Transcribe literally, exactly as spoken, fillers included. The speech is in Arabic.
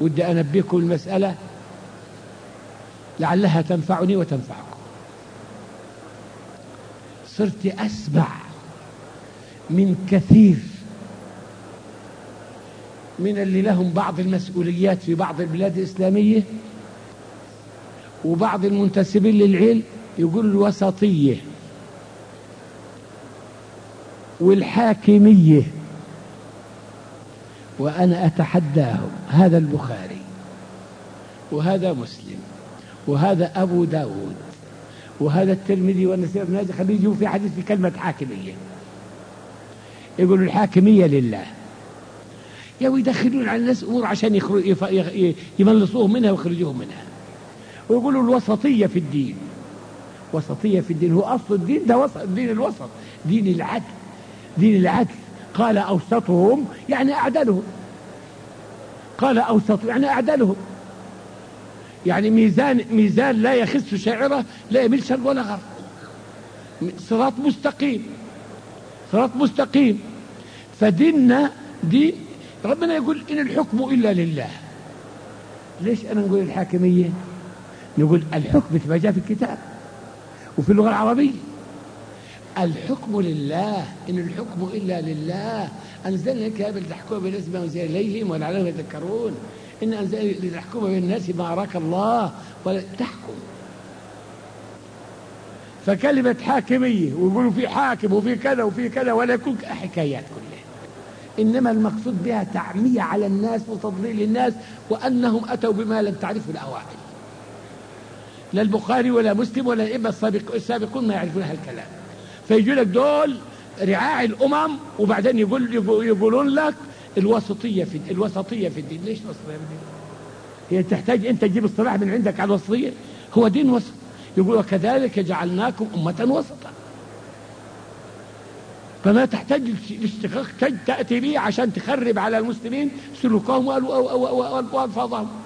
ودي أنبهكم المسألة لعلها تنفعني وتنفعكم. صرت أسمع من كثير من اللي لهم بعض المسؤوليات في بعض البلاد الإسلامية وبعض المنتسبين للعلم يقول الوسطية والحاكمية، وأنا أتحداهم. هذا البخاري وهذا مسلم وهذا أبو داود وهذا الترمذي والنسائي بن ماجه، خليه يجوا في حديث في كلمة حاكمية، يقولوا الحاكمية لله، يا ويدخلون على الناس أمور عشان يملصوهم منها ويخرجوهم منها، ويقولوا الوسطية في الدين. وسطية في الدين، هو أصل الدين ده وسط، دين الوسط، دين العدل، دين العدل. قال أوسطهم يعني أعدلهم، قال أوسط يعني أعدلهم، يعني ميزان ميزان لا يخس شاعرة لا يميل شرق ولا غرب، صراط مستقيم، صراط مستقيم. فديننا دين ربنا يقول إن الحكم إلا لله. ليش أنا نقول الحاكمية؟ نقول الحكم مثل ما جاء في الكتاب وفي اللغة العربية، الحكم لله، إن الحكم إلا لله. أنزلنا الكتاب لتحكم بالناس بما أنزل إليهم ولعلهم يتذكرون، إن أنزلنا لتحكم بين الناس ما أراك الله ولا تحكم. فكلمة حاكمية ويقولوا في حاكم وفي كذا وفي كذا ولا يكون حكايات كلها، إنما المقصود بها تعمية على الناس وتضليل الناس، وأنهم أتوا بما لم تعرفه الأوائل. لا البخاري ولا مسلم ولا الأئمة السابق السابقون ما يعرفون هالكلام، فيجوا لك دول رعاع الأمم وبعدين يقول يقولون لك الوسطية في الوسطية في الدين. ليش الوسطية في الدين؟ هي تحتاج أنت تجيب اصطلاح من عندك على الوسطية؟ هو دين وسط. يقول وكذلك جعلناكم أمة وسطا، فما تحتاج تأتي به عشان تخرب على المسلمين سلوكهم وألفاظهم.